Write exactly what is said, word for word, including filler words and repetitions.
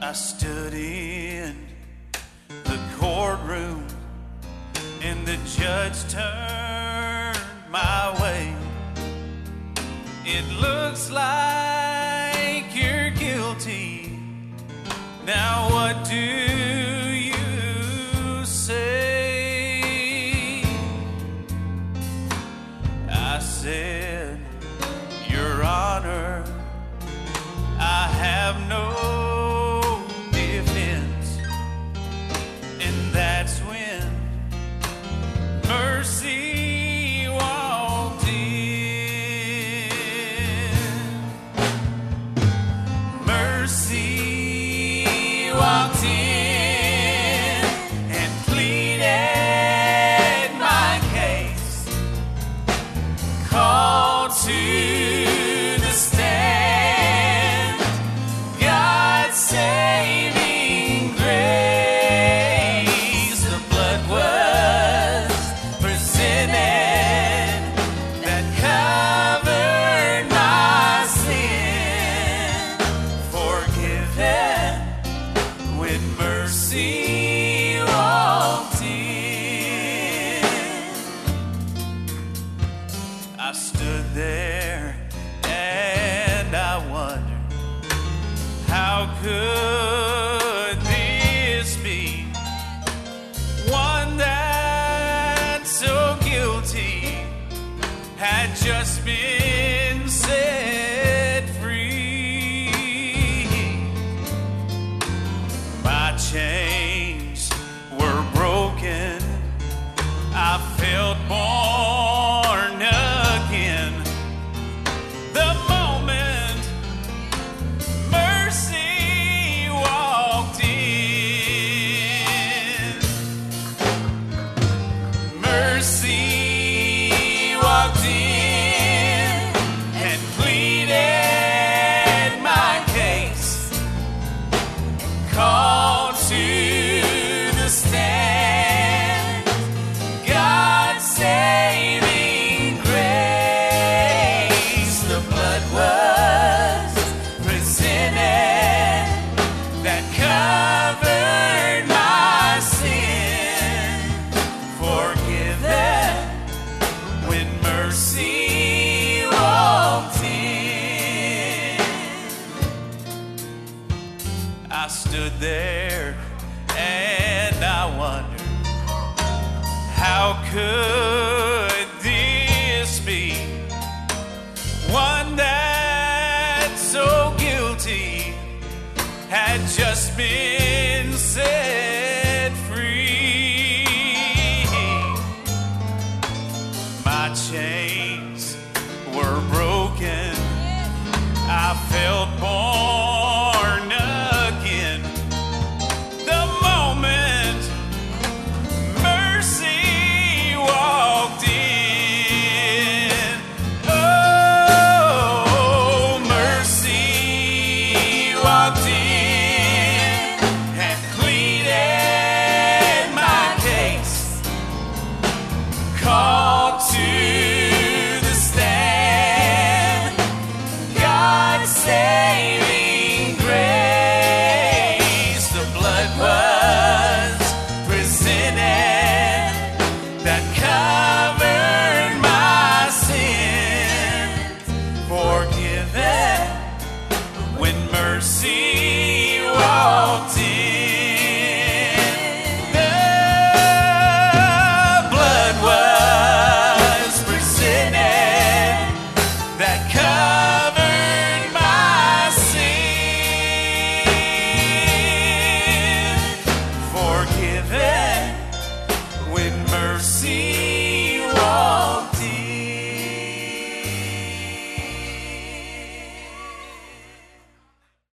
I stood in the courtroom and the judge turned my way. It looks like you're guilty. Now what do you say? I said, Your Honor, I have no defense. And that's when mercy walked in. Mercy walked in and pleaded my case, called to the stand God's saving grace. The blood was presented that covered my sin, forgiven when mercy walked in. I stood there and I wondered, how could this be? One that's so guilty had just been set free. My chains were broken. I felt born again. The moment mercy walked in. Mercy walked in and pleaded my case, called to the stand God's saving grace. The blood was presented that covered my sin, forgiven when mercy walked in. I stood there and I wondered, how could this be? One that's so guilty had just been set free. My chains were broken. I felt born again. The moment mercy walked in. Oh, mercy walked in and pleaded my case, called to the stand God's saving grace. The blood was presented that covered my sin, forgiven when mercy